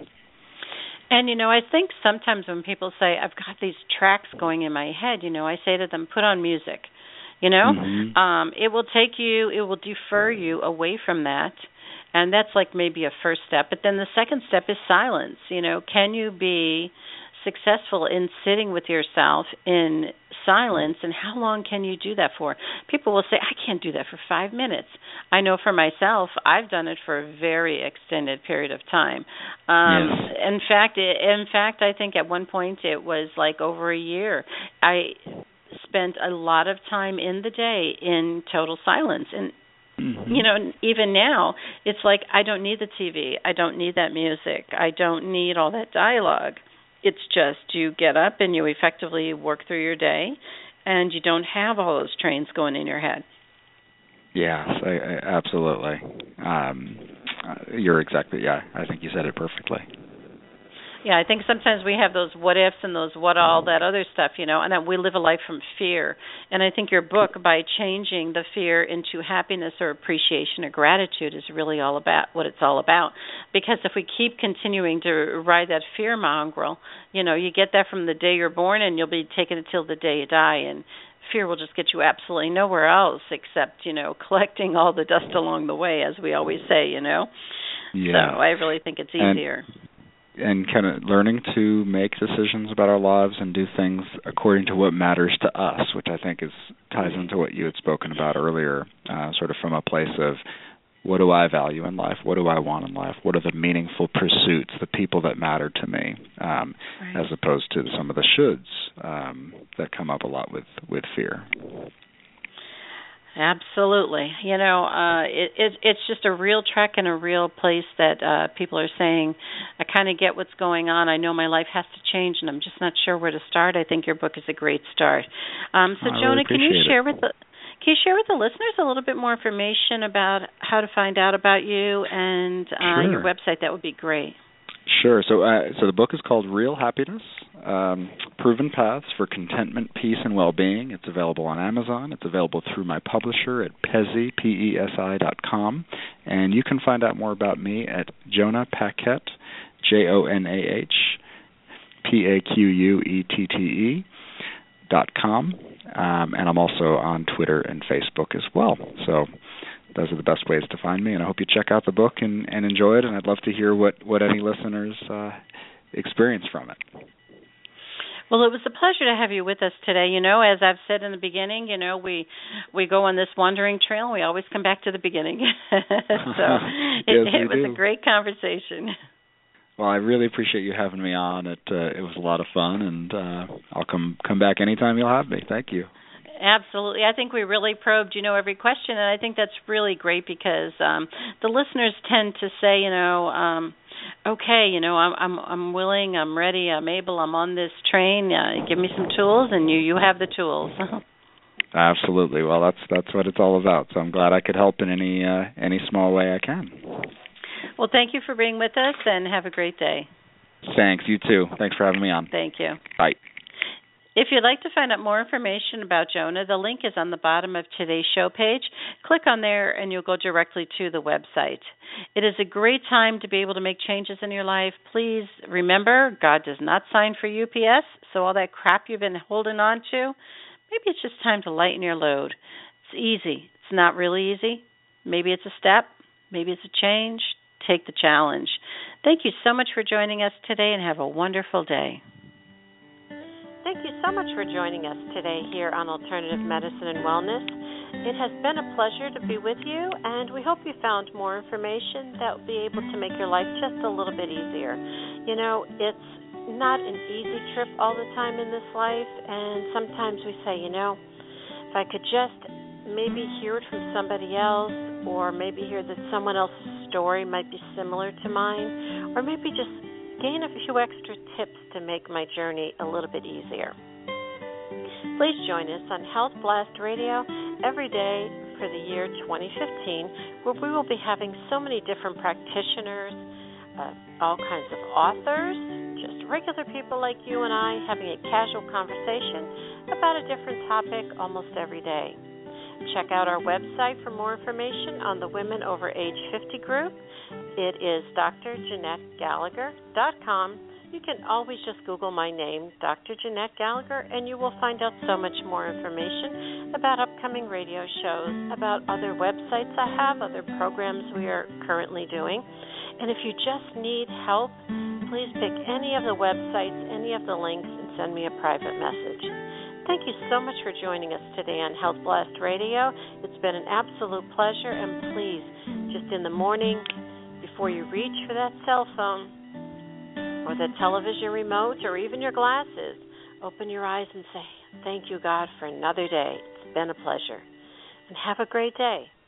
And, you know, I think sometimes when people say, I've got these tracks going in my head, you know, I say to them, put on music. You know, mm-hmm. um, it will take you, it will defer you away from that, and that's like maybe a first step. But then the second step is silence. You know, can you be successful in sitting with yourself in silence, and how long can you do that for? People will say, I can't do that for five minutes. I know for myself, I've done it for a very extended period of time. Um, yes. In fact, it, in fact, I think at one point it was like over a year. I spent a lot of time in the day in total silence, and Mm-hmm. you know, even now, it's like I don't need the T V. I don't need that music. I don't need all that dialogue. It's just you get up and you effectively work through your day, and you don't have all those trains going in your head. Yes, I, I, absolutely. Um, you're exactly, yeah, I think you said it perfectly. Yeah, I think sometimes we have those what ifs and those what all that other stuff, you know, and that we live a life from fear. And I think your book, by changing the fear into happiness or appreciation or gratitude, is really all about what it's all about. Because if we keep continuing to ride that fear mongrel, you know, you get that from the day you're born, and you'll be taking it till the day you die. And fear will just get you absolutely nowhere else except, you know, collecting all the dust along the way, as we always say, you know. Yeah. So I really think it's easier. And- And kind of learning to make decisions about our lives and do things according to what matters to us, which I think is ties into what you had spoken about earlier, uh, sort of from a place of what do I value in life? What do I want in life? What are the meaningful pursuits, the people that matter to me, um, right. as opposed to some of the shoulds um, that come up a lot with, with fear. Absolutely. You know, uh, it, it, it's just a real trek and a real place that uh, people are saying, I kind of get what's going on. I know my life has to change, and I'm just not sure where to start. I think your book is a great start. Um, so, I Jonah, really can you share it. with the can you share with the listeners a little bit more information about how to find out about you and uh, sure. your website? That would be great. Sure. So, uh, so the book is called Real Happiness: um, Proven Paths for Contentment, Peace, and Well-Being. It's available on Amazon. It's available through my publisher at Pesi, P E S I dot com, and you can find out more about me at Jonah Paquette, J O N A H P A Q U E T T E dot com, um, and I'm also on Twitter and Facebook as well. So. Those are the best ways to find me, and I hope you check out the book and, and enjoy it, and I'd love to hear what, what any listeners uh, experience from it. Well, it was a pleasure to have you with us today. You know, as I've said in the beginning, you know, we we go on this wandering trail, and we always come back to the beginning. so yes, it, it was do. a great conversation. Well, I really appreciate you having me on. It uh, it was a lot of fun, and uh, I'll come come back anytime you'll have me. Thank you. Absolutely. I think we really probed, you know, every question, and I think that's really great because um, the listeners tend to say, you know, um, okay, you know, I'm I'm I'm willing, I'm ready, I'm able, I'm on this train. Uh, give me some tools, and you you have the tools. Absolutely. Well, that's that's what it's all about. So I'm glad I could help in any uh, any small way I can. Well, thank you for being with us, and have a great day. Thanks. You too. Thanks for having me on. Thank you. Bye. If you'd like to find out more information about Jonah, the link is on the bottom of today's show page. Click on there and you'll go directly to the website. It is a great time to be able to make changes in your life. Please remember, God does not sign for U P S, so all that crap you've been holding on to, maybe it's just time to lighten your load. It's easy. It's not really easy. Maybe it's a step. Maybe it's a change. Take the challenge. Thank you so much for joining us today, and have a wonderful day. Thank you so much for joining us today here on Alternative Medicine and Wellness. It has been a pleasure to be with you, and we hope you found more information that will be able to make your life just a little bit easier. You know, it's not an easy trip all the time in this life, and sometimes we say, you know, if I could just maybe hear it from somebody else, or maybe hear that someone else's story might be similar to mine, or maybe just gain a few extra tips to make my journey a little bit easier. Please join us on Health Blast Radio every day for the year twenty fifteen, where we will be having so many different practitioners, uh, all kinds of authors, just regular people like you and I having a casual conversation about a different topic almost every day. Check out our website for more information on the Women Over Age fifty group. It is D R Jeanette Gallagher dot com. You can always just Google my name, Doctor Jeanette Gallagher, and you will find out so much more information about upcoming radio shows, about other websites I have, other programs we are currently doing. And if you just need help, please pick any of the websites, any of the links, and send me a private message. Thank you so much for joining us today on Health Blast Radio. It's been an absolute pleasure, and please, just in the morning, before you reach for that cell phone or the television remote or even your glasses, open your eyes and say, thank you, God, for another day. It's been a pleasure. And have a great day.